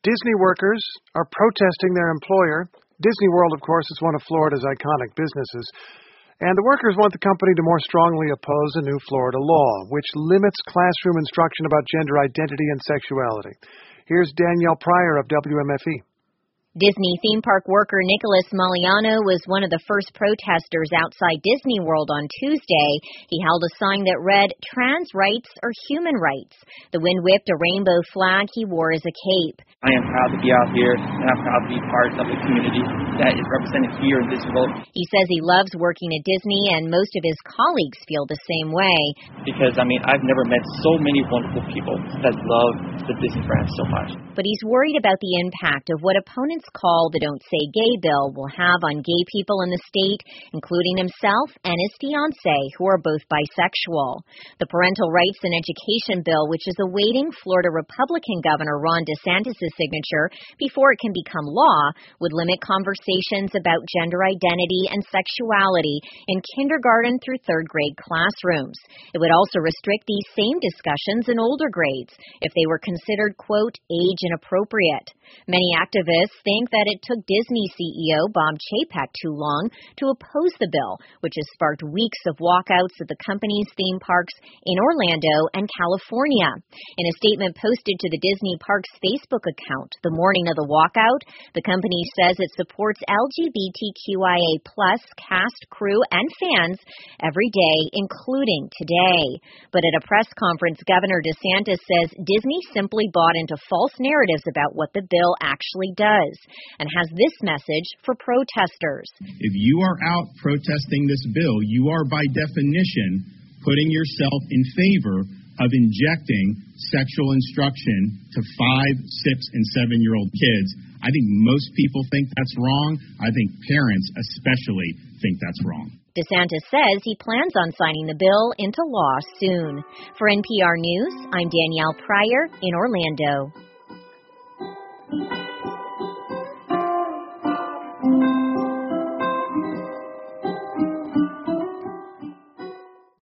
Disney workers are protesting their employer. Disney World, of course, is one of Florida's iconic businesses. And the workers want the company to more strongly oppose a new Florida law, which limits classroom instruction about gender identity and sexuality. Here's Danielle Pryor of WMFE. Disney theme park worker Nicholas Maliano was one of the first protesters outside Disney World on Tuesday. He held a sign that read, "Trans rights are human rights." The wind whipped a rainbow flag he wore as a cape. I am proud to be out here, and I'm proud to be part of the community that is represented here in this world. He says he loves working at Disney, and most of his colleagues feel the same way. Because, I've never met so many wonderful people that love the Disney brand so much. But he's worried about the impact of what opponents call the Don't Say Gay bill will have on gay people in the state, including himself and his fiancée, who are both bisexual. The Parental Rights and Education bill, which is awaiting Florida Republican Governor Ron DeSantis' signature before it can become law, would limit conversations about gender identity and sexuality in kindergarten through third grade classrooms. It would also restrict these same discussions in older grades if they were considered, quote, age inappropriate. Many activists think that it took Disney CEO Bob Chapek too long to oppose the bill, which has sparked weeks of walkouts at the company's theme parks in Orlando and California. In a statement posted to the Disney Parks Facebook account the morning of the walkout, the company says it supports LGBTQIA+ cast, crew, and fans every day, including today. But at a press conference, Governor DeSantis says Disney simply bought into false narratives about what the bill actually does, and has this message for protesters. If you are out protesting this bill, you are by definition putting yourself in favor of injecting sexual instruction to 5, 6, and 7-year-old kids. I think most people think that's wrong. I think parents especially think that's wrong. DeSantis says he plans on signing the bill into law soon. For NPR News, I'm Danielle Pryor in Orlando.